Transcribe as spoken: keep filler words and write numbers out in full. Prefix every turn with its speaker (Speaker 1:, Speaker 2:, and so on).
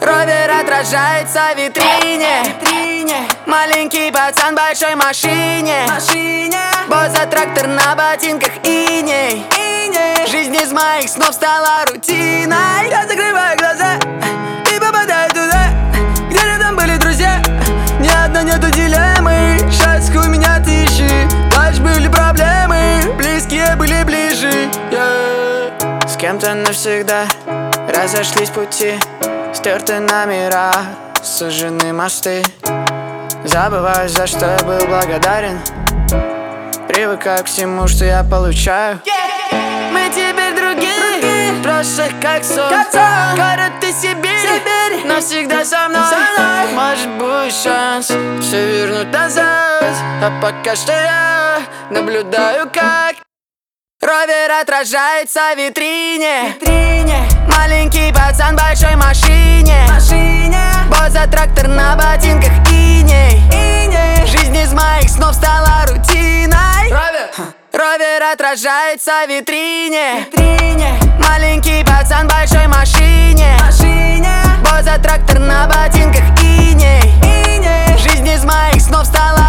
Speaker 1: Ровер отражается в витрине, витрине. Маленький пацан в большой машине, машине. Боза трактор на ботинках иней, иней. Жизнь из моих снов стала рутиной. Я закрываю глаза и попадаю туда, где рядом были друзья. Ни одна нету дилеммы. Счастье у меня тысячи. Дальше были проблемы, близкие были ближе, yeah. С кем-то навсегда разошлись пути, стерты номера, сожжены мосты. Забываю, за что я был благодарен, привыкаю к всему, что я получаю. Мы теперь другие, другие. Просто как сон, как сон. Город и Сибирь, Сибирь. Навсегда со мной, со мной. Может будет шанс все вернуть назад. А пока что я наблюдаю, как ровер отражается в витрине, витрине. Маленький пацан в большой машине, машине. Боза трактор на ботинках иней, иней. Жизнь из моих снов стала рутиной. Ровер, ровер отражается в витрине, витрине. Маленький пацан в большой машине, машине. Боза трактор на ботинках иней, иней. Жизнь из моих снов стала